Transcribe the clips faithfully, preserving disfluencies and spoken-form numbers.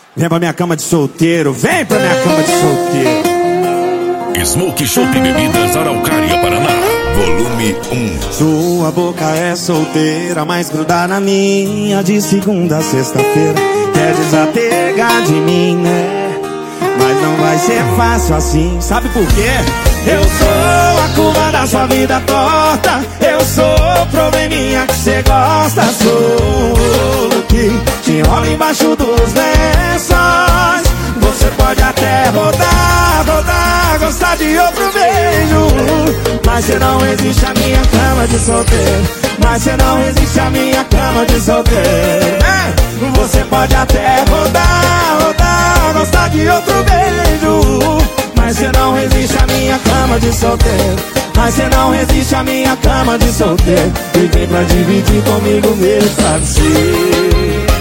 Vem pra minha cama de solteiro, vem pra minha cama de solteiro. Smoke Shop Bebidas Araucária, Paraná, volume um. Sua boca é solteira, mas gruda na minha de segunda a sexta-feira. Quer desapegar de mim, né? Mas não vai ser fácil assim, sabe por quê? Eu sou a curva da sua vida torta. Eu sou o probleminha que cê gosta. Sou o que te enrola embaixo dos lençóis. Você pode até rodar, rodar, gostar de outro beijo, mas cê não resiste à minha cama de solteiro. Mas cê não resiste à minha cama de solteiro. É. Você pode até rodar, rodar, gostar de outro beijo, mas cê não resiste à minha cama de solteiro. Mas cê não resiste à minha cama de solteiro. E vem pra dividir comigo meu travesseiro.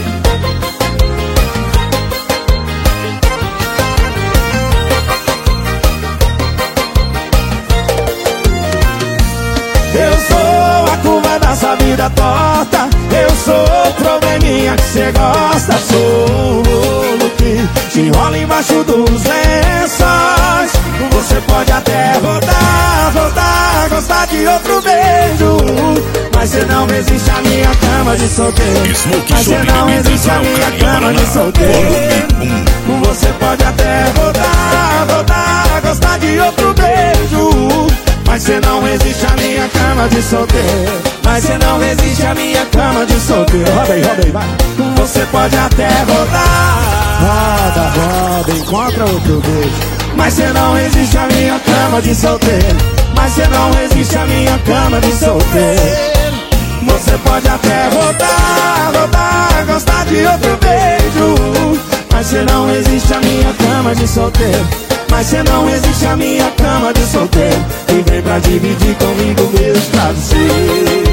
Eu sou a curva da sua vida torta. Eu sou o probleminha que cê gosta. Sou o que te enrola embaixo dos lençóis. Você pode até rodar, rodar, gostar de outro beijo, mas cê não resiste à minha cama de solteiro. Mas cê não resiste à minha cama de solteiro. Você pode até rodar, rodar, gostar de outro beijo, mas cê não resiste à minha cama de solteiro. Mas cê não resiste à minha cama de solteiro. Roda aí, roda aí, vai. Você pode até rodar, roda, roda, encontra outro beijo, mas cê não resiste à minha cama de solteiro. Mas cê não resiste à minha cama de solteiro. Você pode até rodar, rodar, gostar de outro beijo, mas cê não resiste à minha cama de solteiro. Mas cê não resiste à minha cama de solteiro. E vem pra dividir comigo meus travesseiros.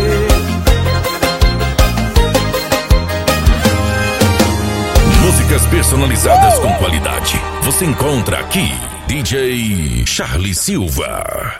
Músicas personalizadas com qualidade você encontra aqui. D J Charlie Silva.